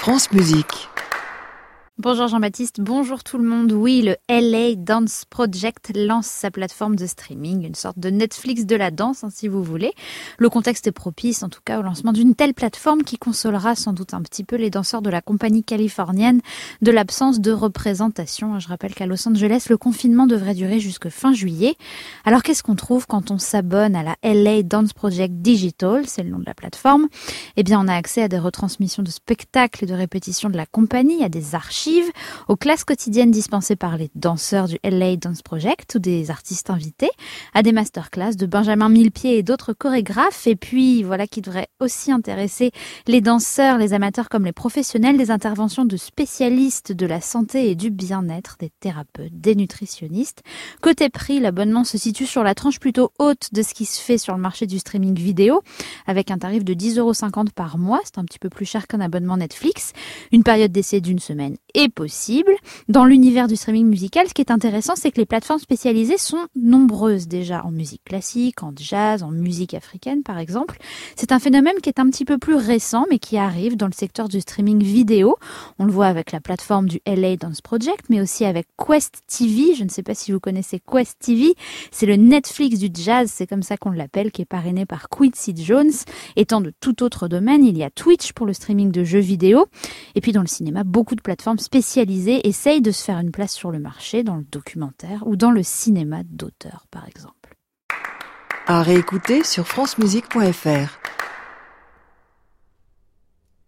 France Musique. Bonjour Jean-Baptiste, bonjour tout le monde. Oui, le LA Dance Project lance sa plateforme de streaming, une sorte de Netflix de la danse, si vous voulez. Le contexte est propice, en tout cas, au lancement d'une telle plateforme qui consolera sans doute un petit peu les danseurs de la compagnie californienne de l'absence de représentation. Je rappelle qu'à Los Angeles, le confinement devrait durer jusque fin juillet. Alors qu'est-ce qu'on trouve quand on s'abonne à la LA Dance Project Digital, c'est le nom de la plateforme? Eh bien, on a accès à des retransmissions de spectacles et de répétitions de la compagnie, à des archives, aux classes quotidiennes dispensées par les danseurs du LA Dance Project ou des artistes invités, à des masterclass de Benjamin Millepied et d'autres chorégraphes. Et puis, voilà qui devrait aussi intéresser les danseurs, les amateurs comme les professionnels, des interventions de spécialistes de la santé et du bien-être, des thérapeutes, des nutritionnistes. Côté prix, l'abonnement se situe sur la tranche plutôt haute de ce qui se fait sur le marché du streaming vidéo, avec un tarif de 10,50 € par mois. C'est un petit peu plus cher qu'un abonnement Netflix. Une période d'essai d'1 semaine est possible. Dans l'univers du streaming musical, ce qui est intéressant, c'est que les plateformes spécialisées sont nombreuses déjà en musique classique, en jazz, en musique africaine par exemple. C'est un phénomène qui est un petit peu plus récent, mais qui arrive dans le secteur du streaming vidéo. On le voit avec la plateforme du LA Dance Project, mais aussi avec Quest TV. Je ne sais pas si vous connaissez Quest TV. C'est le Netflix du jazz, c'est comme ça qu'on l'appelle, qui est parrainé par Quincy Jones. Étant de tout autre domaine, il y a Twitch pour le streaming de jeux vidéo. Et puis dans le cinéma, beaucoup de plateformes spécialisées essayent de se faire une place sur le marché, dans le documentaire ou dans le cinéma d'auteur, par exemple. À réécouter sur francemusique.fr.